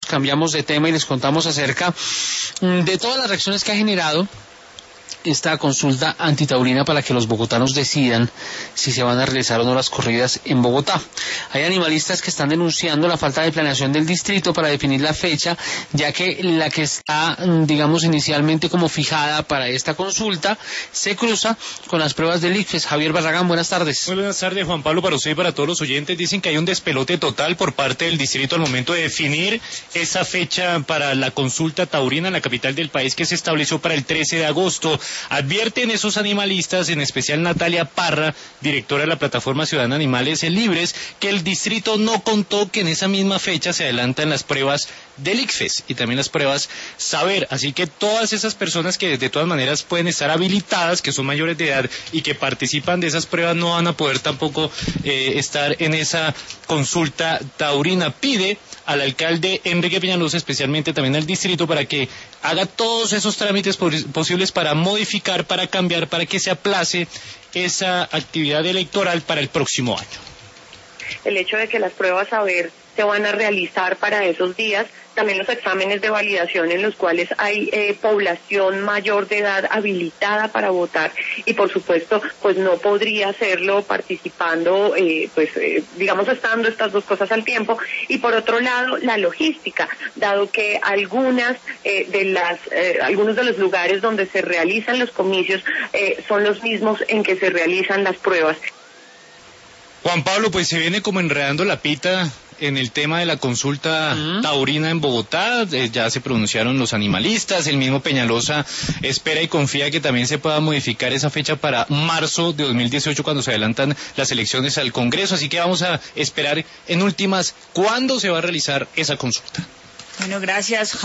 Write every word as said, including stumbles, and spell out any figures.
Cambiamos de tema y les contamos acerca de todas las reacciones que ha generado esta consulta antitaurina para que los bogotanos decidan si se van a realizar o no las corridas en Bogotá. Hay animalistas que están denunciando la falta de planeación del distrito para definir la fecha, ya que la que está, digamos, inicialmente como fijada para esta consulta se cruza con las pruebas del ICFES. Javier Barragán, buenas tardes. Muy buenas tardes, Juan Pablo, para usted y para todos los oyentes. Dicen que hay un despelote total por parte del distrito al momento de definir esa fecha para la consulta taurina en la capital del país, que se estableció para el trece de agosto. Advierten esos animalistas, en especial Natalia Parra, directora de la Plataforma Ciudadana Animales Libres, que el distrito no contó que en esa misma fecha se adelantan las pruebas del ICFES y también las pruebas Saber. Así que todas esas personas que de todas maneras pueden estar habilitadas, que son mayores de edad y que participan de esas pruebas, no van a poder tampoco eh, estar en esa consulta taurina. Pide al alcalde Enrique Peñalosa, especialmente también al distrito, para que haga todos esos trámites posibles para modificar, para cambiar, para que se aplace esa actividad electoral para el próximo año. El hecho de que las pruebas Saber se van a realizar para esos días, también los exámenes de validación en los cuales hay eh, población mayor de edad habilitada para votar y por supuesto pues no podría hacerlo participando, eh, pues eh, digamos estando estas dos cosas al tiempo. Y por otro lado la logística, dado que algunas eh, de las eh, algunos de los lugares donde se realizan los comicios eh, son los mismos en que se realizan las pruebas. Juan Pablo, pues se viene como enredando la pita en el tema de la consulta uh-huh. taurina en Bogotá. Eh, ya se pronunciaron los animalistas, el mismo Peñalosa espera y confía que también se pueda modificar esa fecha para marzo de dos mil dieciocho, cuando se adelantan las elecciones al Congreso. Así que vamos a esperar en últimas cuándo se va a realizar esa consulta. Bueno, gracias.